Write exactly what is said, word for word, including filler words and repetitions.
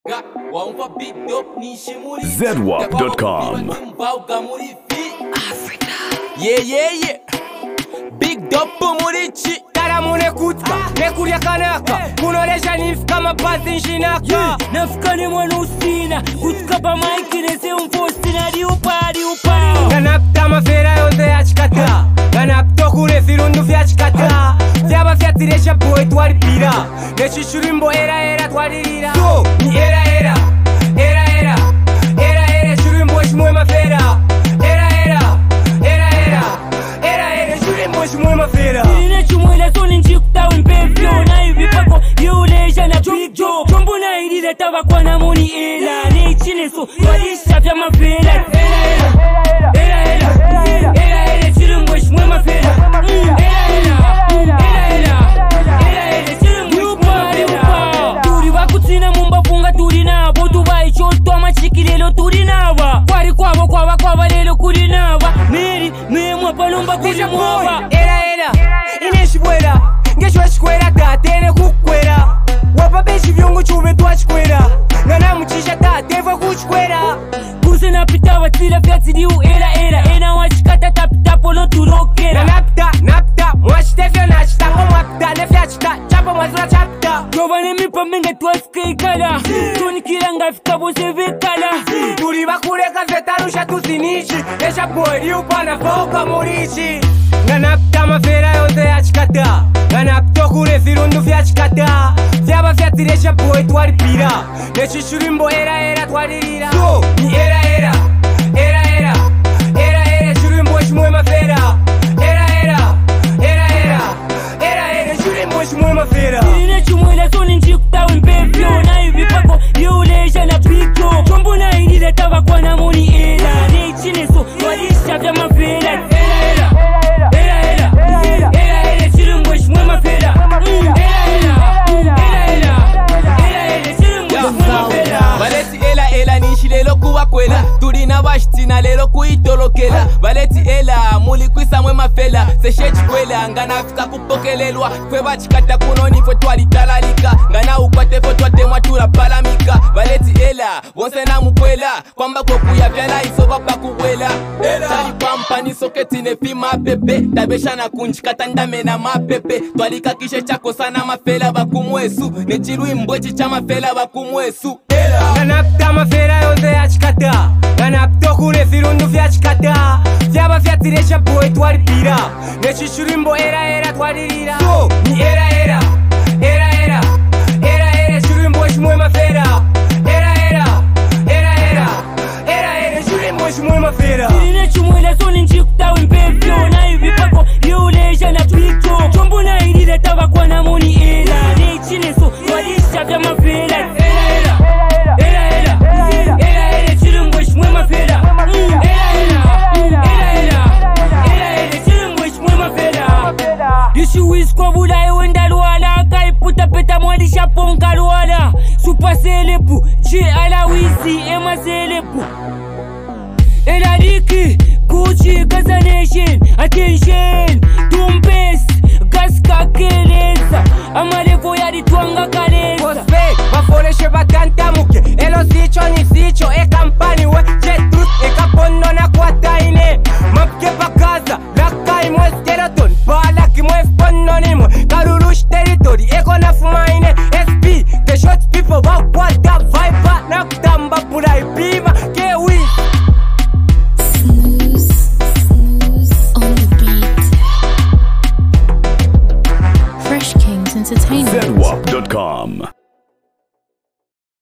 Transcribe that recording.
Z W A P dot com. Yeah, yeah, yeah. Big dope murichi. Taramune kutka, nekuria kanaka. Kunoresha nifika mapazi nshinaka. Nafika ni mwanu usina. Kutka pa maiki nese umfosti na diupa diupa. Ganapta mafera yonze ya chikata. Ganapto kure firundu vya chikata. Vyaba vyatiresha boy twaripira. Neshishurimbo era era twaririra. So, ni era era. Era era. Era era shurimbo shimwe mafera. Era era. Era era. Era era shurimbo shimwe mafera. Nine chumwela soni nchikuta wimpevyo. Na hivi pako yuleja na big job. Chombo na hili leta wakwa na moni ela. Ne chile so walisha vya mafera. Era era. Era era. Era era shurimbo shimwe mafera. Era era. Era era. Era era shurimbo shimwe mafera. Turi wakutina mumba funga turi nabo. Tubai choto amachikilelo turi nawa. Kwari kwabo kwaba kwaba lelo kuri nawa. Meri memwa palomba kuri mwa. Era era. Ineshibwera. Ngeshwa chikwera tatene kukwera. Wapa beshi vyongo chume tuwa chikwera. Ngana mchisha tatewa kuchikwera. Kuse napita watila vyati diu era era. Ena wachikata tapita polo turokera. Napta napta mwashitefya nachita mwapta nefyachita chapa mwazira chapta. Jovane mipa minga tuwaske ikala. Tuni kiranga fika bose vekala. Turi bakureka zetarusha tusinishi. Esha boy upana foka murichi. Ganapta mafera yonze ya chikata. Ganapto kure firundu vya chikata. Vyaba vyatiresha boy twaripira. Neshishurimbo era era twaririra. So, ni era era. Era era. Era era shurimbo shimwe mafera. Era era. Era era. Era era shurimbo shimwe mafera. Nine chumwela soni nchikuta wimpevyo. Na hivi pako yuleja na big job. Chombo na hili leta wakwa na moni ela. Ne chile so walisha vya mafera. Era era. Era era. Era era shurimbo shimwe mafera. Era era. Era era. Era era shurimbo shimwe mafera. Baleti ela ela nishilelo kuwa kwela. Turi na bashitina lelo kuitolokela. Baleti ela muli kwisa mwe mafela. Seshechi kwela ngana fika kupokelelwa. Kwe bachikata kunoni fwe twalitalalika. Ngana ukwate fwe twatemwa turapalamika. Baleti ela wonse na mukwela. Kwamba kokuya vyala isoba pakubwela. Chali pampa ni soketi nefi mapepe. Tabesha na kunjikata ndame na mapepe. Twalika kishe chako sana mafela bakumwesu. Nechiru imbwechi cha mafela bakumwesu. Ganapta mafera yonze ya chikata. Ganapto kure firundu vya chikata. Vyaba vyatiresha boy twaripira. Neshishurimbo era era twaririra. So, ni era era. Era era. Era era shurimbo shimwe mafera. Era era. Era era. Era era shurimbo shimwe mafera. Nine chumwela soni nchikuta wimpevyo. Na hivi pako yuleja na big job. Chombo na hili leta wakwa na moni ela. Ne chile so walisha vya mafera. Era era. Era era. Era era shurimbo shimwe mafera. Era era. Era era. Era era shurimbo shimwe mafera. Yishu wiskwa vula ewenda luala. Kaiputa peta mwadisha ponka luala. Super selepu. Che ala wisi ema selepu. Ela diki, Gucci, Gaza Nation, attention, Tumpes, Gaska Keleza, Amalevo ya ditwanga kaleza. Cosplay, baforeshe batanta muke, elo sicho ni sicho, e kampani we, jetrus, e kapono na kwataine, mapke bakaza, lakai mwe skeleton, balaki mwe fpono ni mwe, karurush territory, eko na fumaine, S P, the short people, wakwata, viper, na kutamba pula ipima, kewi. Z W A P dot com.